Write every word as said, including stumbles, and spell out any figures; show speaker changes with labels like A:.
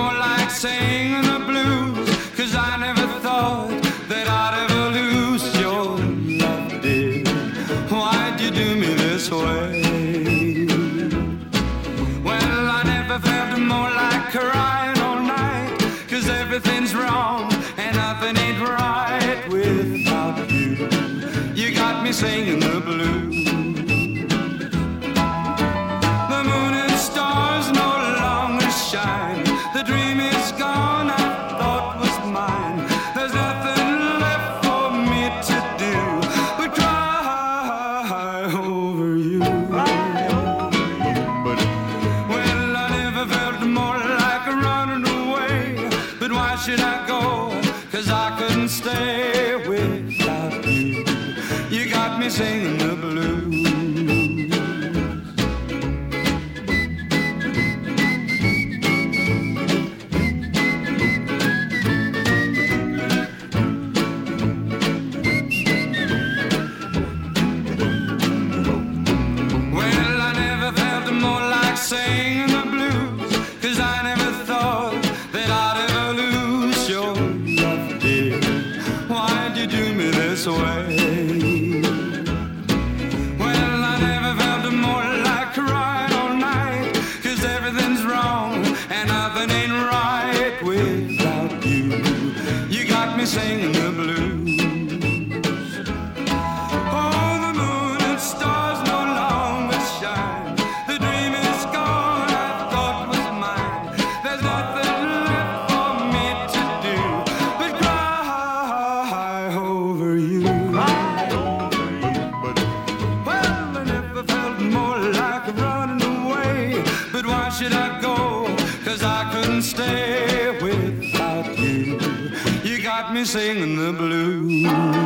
A: more like singing the blues, 'cause I never thought that I'd ever lose your love, dear. Why'd you do me this way? Well, I never felt more like crying all night, 'cause everything's wrong and nothing ain't right without you. You got me singing the blues. The moon and stars no longer shine. The dream is gone I thought was mine. There's nothing left for me to do but cry over you. But, well, I never felt more like running away. But why should I go? 'Cause I couldn't stay without you. You got me singing the blues. Singing the blues, 'cause I never thought that I'd ever lose your love, dear. Why'd you do me this way? Well, I never felt more like crying all night, 'cause everything's wrong and nothing ain't right without you. You got me singing the blues. Should I go? 'Cause I couldn't stay without you. You got me singing the blues.